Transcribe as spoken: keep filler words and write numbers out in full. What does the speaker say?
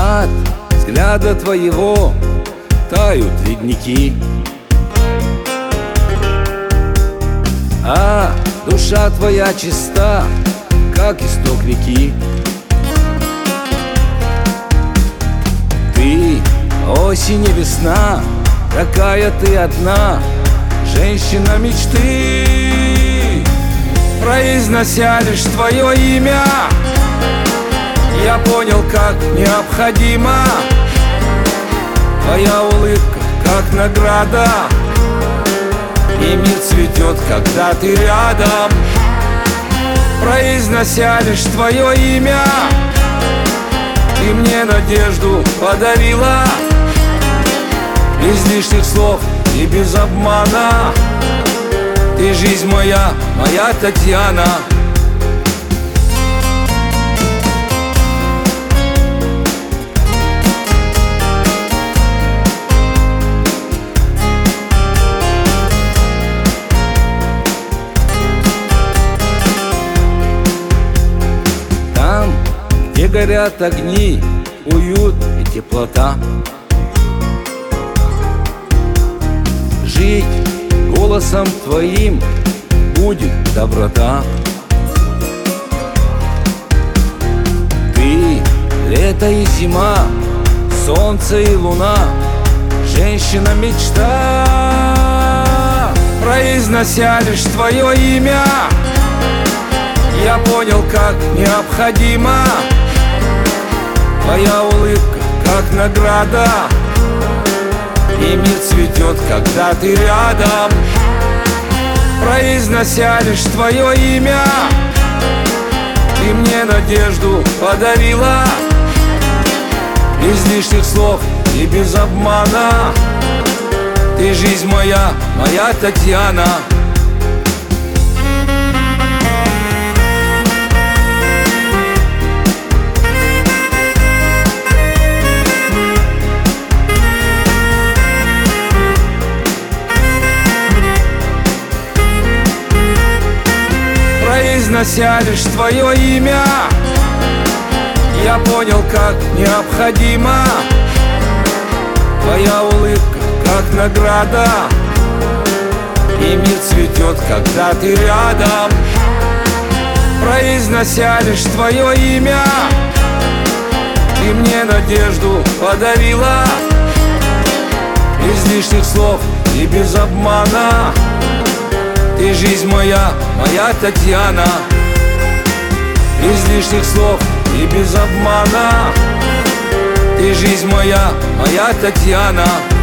От взгляда твоего тают ледники, а душа твоя чиста, как исток реки. Ты осень и весна, такая ты одна, женщина мечты. Произнося лишь твое имя, я понял, как необходимо. Твоя улыбка, как награда, и мир цветет, когда ты рядом. Произнося лишь твое имя, ты мне надежду подарила. Без лишних слов и без обмана. Ты жизнь моя, моя Татьяна. Там, где горят огни, уют и теплота, жить голосом твоим будет доброта. Ты лето и зима, солнце и луна, женщина мечта. Произнося лишь твое имя, я понял, как необходимо. Твоя улыбка, как награда, и мир цветет, когда ты рядом. Произнося лишь твое имя, ты мне надежду подарила. Без лишних слов и без обмана. Ты жизнь моя, моя Татьяна. Произнося лишь твое имя, я понял, как необходимо. Твоя улыбка, как награда, и мир цветет, когда ты рядом. Произнося лишь твое имя, ты мне надежду подарила. Без лишних слов и без обмана. Ты жизнь моя, моя Татьяна. Без лишних слов и без обмана. Ты жизнь моя, моя Татьяна.